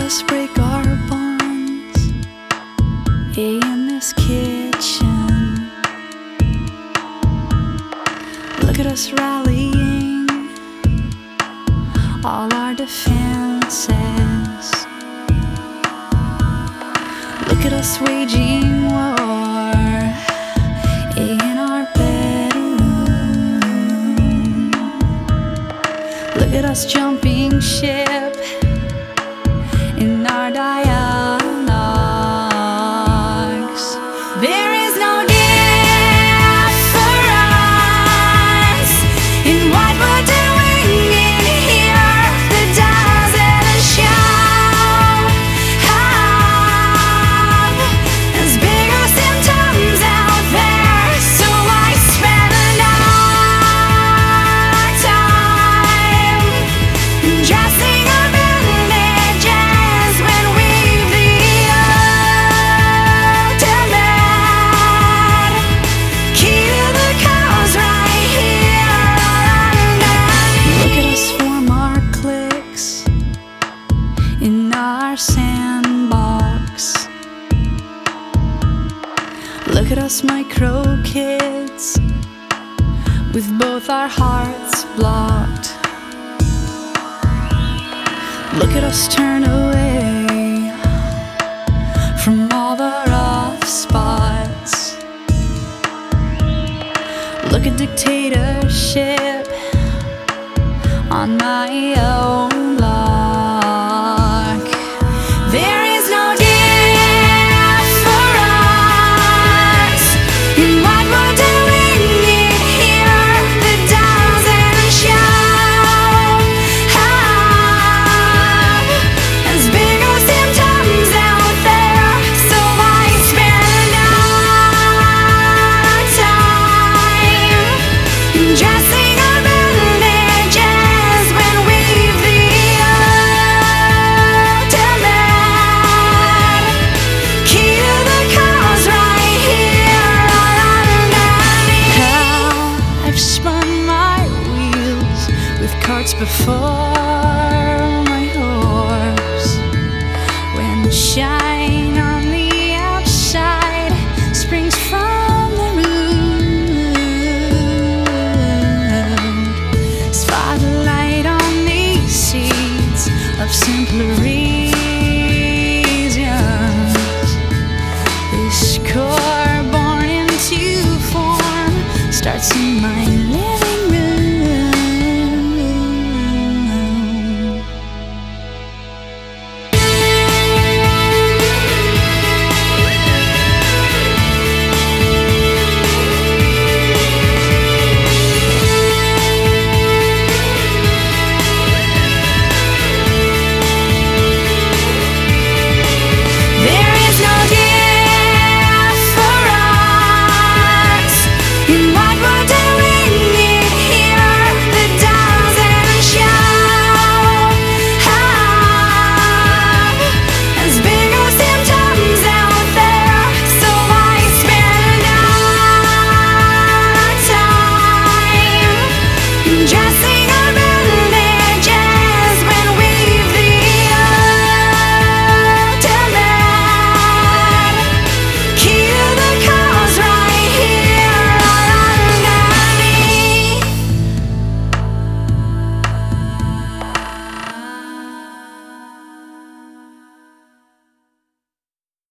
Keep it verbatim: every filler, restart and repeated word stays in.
us break our bonds in this kitchen. Look at us rallying all our defenses. Look at us waging war in our bedroom. Look at us jumping ship in our dialogues. There is no difference in what we're doing in here. The doesn't show up. There's bigger symptoms out there, so I spend our time dressing up bandages when we the ultimate key to the cause right here. Look at us form our cliques in our sandbox. Look at us micro kids with both our hearts blocked. Look at us turn away from all the rough spots. Look at dictatorship on my own block. There is no difference in what we're doing in here. That doesn't show up. There's bigger symptoms out there, so I spend our time dressing up bandages when we've the ultimate key to the cause right here. How I've spun my wheels with carts before my horse. When shine on the outside springs from the root, spotlight on these seeds of simpler